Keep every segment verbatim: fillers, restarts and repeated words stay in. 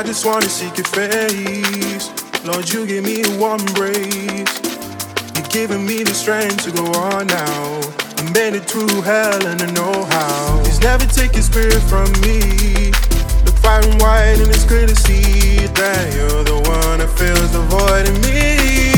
I just wanna seek your face. Lord, you give me a warm embrace. You're giving me the strength to go on now. I made it through hell and I know how. Please never take your spirit from me. Look fire and white and it's clear to see that you're the one that fills the void in me.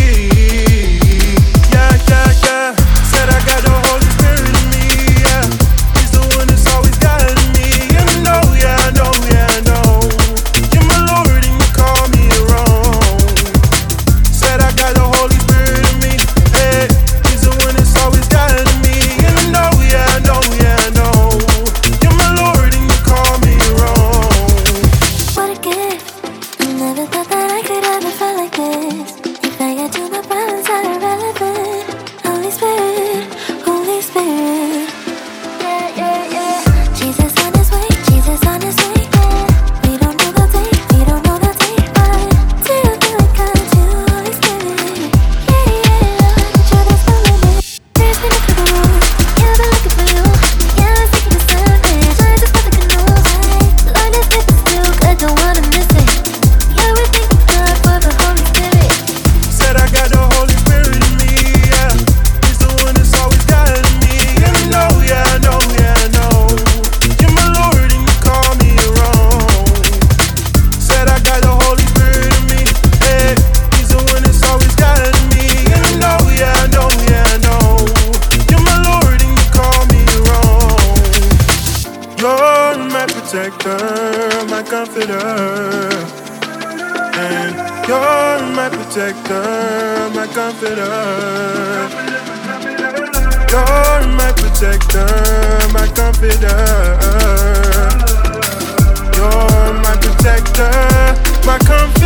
Yeah, yeah, yeah. Said I got the Holy Spirit in me, yeah. He's the one that's always guiding me. And I know, yeah, I know, yeah, I know. You're my Lord and you call me your own. Said I got the Holy Spirit in me, hey. He's the one that's always guiding me. And I know, yeah, I know, yeah, I know. You're my Lord and you call me your own. What a gift. I never thought that I could ever feel like this. If I get to my problems are irrelevant. Holy Spirit, Holy Spirit. Yeah, yeah, yeah. Jesus on his way, Jesus on his way, yeah. We don't know the day, we don't know the day, but till you come to Holy Spirit. Yeah, yeah, the truth is the limit. There's been a couple moves, yeah, I've been looking for you. Yeah, I'm seeking the surface, I just want the canoe. Lord, this gift is too good, don't wanna miss it. Yeah, we're thanking God for the Holy Spirit. Said I got the Holy Spirit in me, yeah. He's the one that's always guiding me. And I know, yeah, I know, yeah, I know. You're my Lord and you call me your own. Said I got the Holy Spirit in me, yeah. He's the one that's always guiding me. And I know, yeah, I know, yeah, I know. You're my Lord and you call me your own. You're my protector, my comforter. And you're my protector, my comforter. You're my protector, my comforter. You're my protector, my comforter.